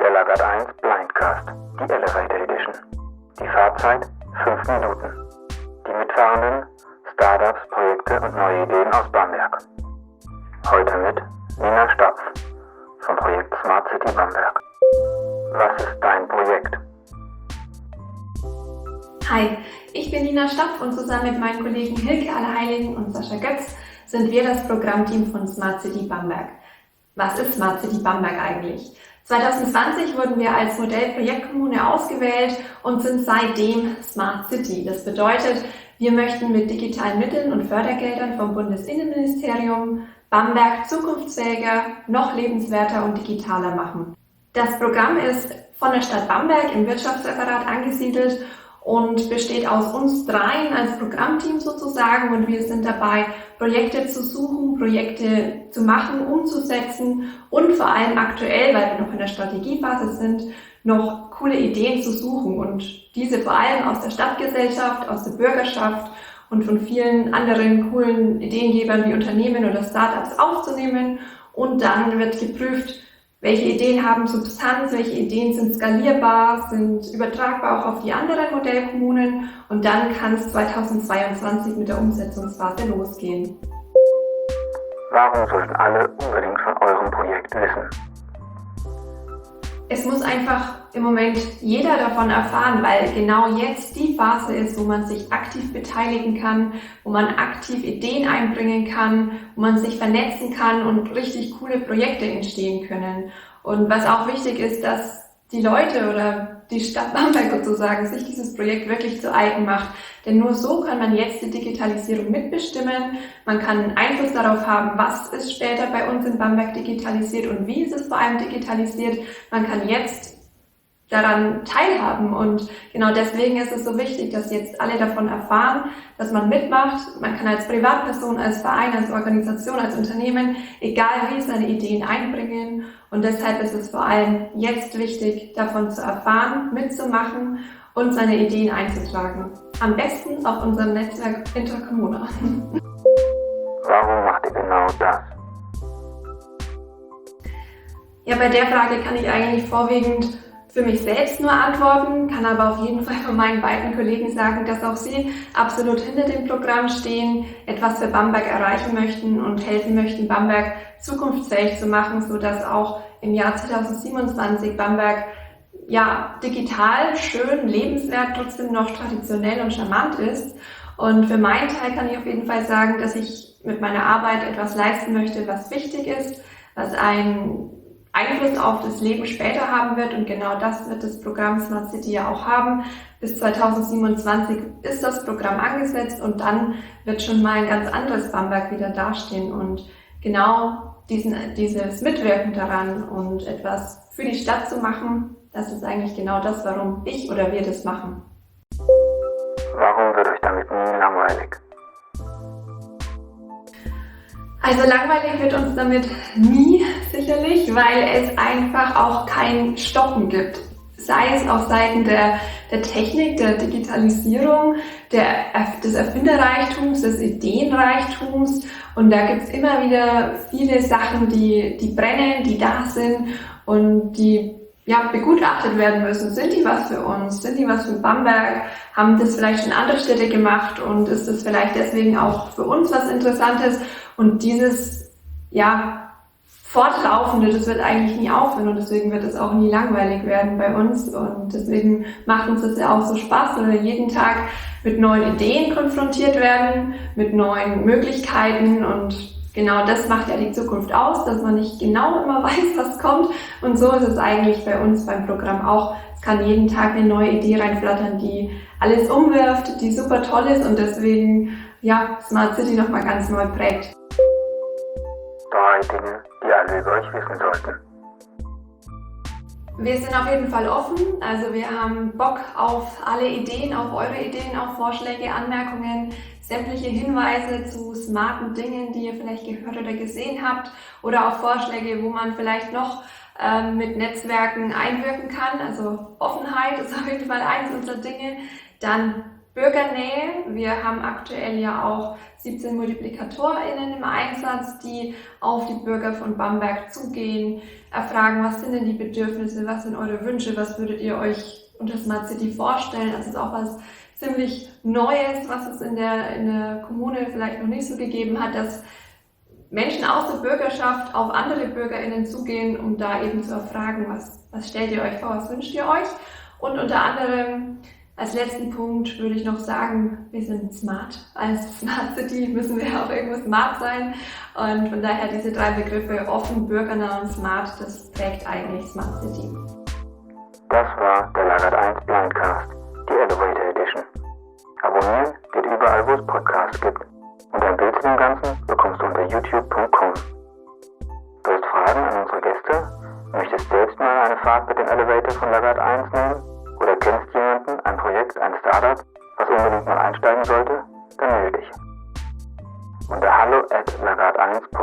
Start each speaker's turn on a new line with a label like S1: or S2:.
S1: Der Lagert 1 Blindcast, die Elevator Edition. Die Fahrzeit 5 Minuten. Die Mitfahrenden Startups, Projekte und neue Ideen aus Bamberg. Heute mit Nina Stapf vom Projekt Smart City Bamberg. Was ist dein Projekt?
S2: Hi, ich bin Nina Stapf und zusammen mit meinen Kollegen Hilke Allerheiligen und Sascha Götz sind wir das Programmteam von Smart City Bamberg. Was ist Smart City Bamberg eigentlich? 2020 wurden wir als Modellprojektkommune ausgewählt und sind seitdem Smart City. Das bedeutet, wir möchten mit digitalen Mitteln und Fördergeldern vom Bundesinnenministerium Bamberg zukunftsfähiger, noch lebenswerter und digitaler machen. Das Programm ist von der Stadt Bamberg im Wirtschaftsreferat angesiedelt und besteht aus uns dreien als Programmteam sozusagen, und wir sind dabei, Projekte zu suchen, Projekte zu machen, umzusetzen und vor allem aktuell, weil wir noch in der Strategiephase sind, noch coole Ideen zu suchen und diese vor allem aus der Stadtgesellschaft, aus der Bürgerschaft und von vielen anderen coolen Ideengebern wie Unternehmen oder Startups aufzunehmen, und dann wird geprüft, welche Ideen haben Substanz, welche Ideen sind skalierbar, sind übertragbar auch auf die anderen Modellkommunen, und dann kann es 2022 mit der Umsetzungsphase losgehen.
S1: Warum sollten alle unbedingt von eurem Projekt wissen?
S2: Es muss einfach im Moment jeder davon erfahren, weil genau jetzt die Phase ist, wo man sich aktiv beteiligen kann, wo man aktiv Ideen einbringen kann, wo man sich vernetzen kann und richtig coole Projekte entstehen können. Und was auch wichtig ist, dass die Leute oder die Stadt Bamberg sozusagen sich dieses Projekt wirklich zu eigen macht. Denn nur so kann man jetzt die Digitalisierung mitbestimmen. Man kann Einfluss darauf haben, was ist später bei uns in Bamberg digitalisiert und wie ist es vor allem digitalisiert. Man kann jetzt daran teilhaben, und genau deswegen ist es so wichtig, dass jetzt alle davon erfahren, dass man mitmacht. Man kann als Privatperson, als Verein, als Organisation, als Unternehmen, egal wie, seine Ideen einbringen, und deshalb ist es vor allem jetzt wichtig, davon zu erfahren, mitzumachen und seine Ideen einzutragen. Am besten auf unserem Netzwerk Intercommuna.
S1: Warum macht ihr genau das?
S2: Ja, bei der Frage kann ich eigentlich vorwiegend für mich selbst nur antworten, kann aber auf jeden Fall von meinen beiden Kollegen sagen, dass auch sie absolut hinter dem Programm stehen, etwas für Bamberg erreichen möchten und helfen möchten, Bamberg zukunftsfähig zu machen, sodass auch im Jahr 2027 Bamberg digital, schön, lebenswert, trotzdem noch traditionell und charmant ist. Und für meinen Teil kann ich auf jeden Fall sagen, dass ich mit meiner Arbeit etwas leisten möchte, was wichtig ist, was einen Einfluss auf das Leben später haben wird, und genau das wird das Programm Smart City ja auch haben. Bis 2027 ist das Programm angesetzt, und dann wird schon mal ein ganz anderes Bamberg wieder dastehen, und genau dieses Mitwirken daran und etwas für die Stadt zu machen, das ist eigentlich genau das, warum ich oder wir das machen.
S1: Warum wird euch damit nie langweilig?
S2: Also langweilig wird uns damit nie, sicherlich, weil es einfach auch kein Stoppen gibt. Sei es auf Seiten der Technik, der Digitalisierung, des Erfinderreichtums, des Ideenreichtums, und da gibt's immer wieder viele Sachen, die brennen, die da sind und die begutachtet werden müssen. Sind die was für uns? Sind die was für Bamberg? Haben das vielleicht schon andere Städte gemacht, und ist das vielleicht deswegen auch für uns was Interessantes? Und dieses Fortlaufende, das wird eigentlich nie aufhören, und deswegen wird es auch nie langweilig werden bei uns, und deswegen macht uns das ja auch so Spaß, weil wir jeden Tag mit neuen Ideen konfrontiert werden, mit neuen Möglichkeiten, und genau das macht ja die Zukunft aus, dass man nicht genau immer weiß, was kommt, und so ist es eigentlich bei uns beim Programm auch. Es kann jeden Tag eine neue Idee reinflattern, die alles umwirft, die super toll ist, und deswegen Smart City nochmal ganz neu prägt.
S1: 3 Dinge, die alle über euch wissen sollten.
S2: Wir sind auf jeden Fall offen, also wir haben Bock auf alle Ideen, auf eure Ideen, auf Vorschläge, Anmerkungen, sämtliche Hinweise zu smarten Dingen, die ihr vielleicht gehört oder gesehen habt, oder auch Vorschläge, wo man vielleicht noch mit Netzwerken einwirken kann. Also Offenheit ist auf jeden Fall eins unserer Dinge. Dann Bürgernähe. Wir haben aktuell ja auch 17 MultiplikatorInnen im Einsatz, die auf die Bürger von Bamberg zugehen, erfragen, was sind denn die Bedürfnisse, was sind eure Wünsche, was würdet ihr euch unter Smart City vorstellen. Das ist auch was ziemlich Neues, was es in der Kommune vielleicht noch nicht so gegeben hat, dass Menschen aus der Bürgerschaft auf andere BürgerInnen zugehen, um da eben zu erfragen, was stellt ihr euch vor, was wünscht ihr euch? Und unter anderem als letzten Punkt würde ich noch sagen, wir sind smart. Als Smart City müssen wir auch irgendwo smart sein. Und von daher diese 3 Begriffe offen, bürgernah und smart, das prägt eigentlich Smart City.
S1: Das war der Lagert 1 Blindcast, die Elevator Edition. Abonnieren geht überall, wo es Podcasts gibt. Und ein Bild zu dem Ganzen bekommst du unter youtube.com. Du hast Fragen an unsere Gäste? Möchtest selbst mal eine Fahrt mit dem Elevator von Lagert 1 nehmen? Oder kennst jemanden, ein Projekt, ein Startup, was unbedingt mal einsteigen sollte? Dann melde dich. Unter hallo@lagert1.com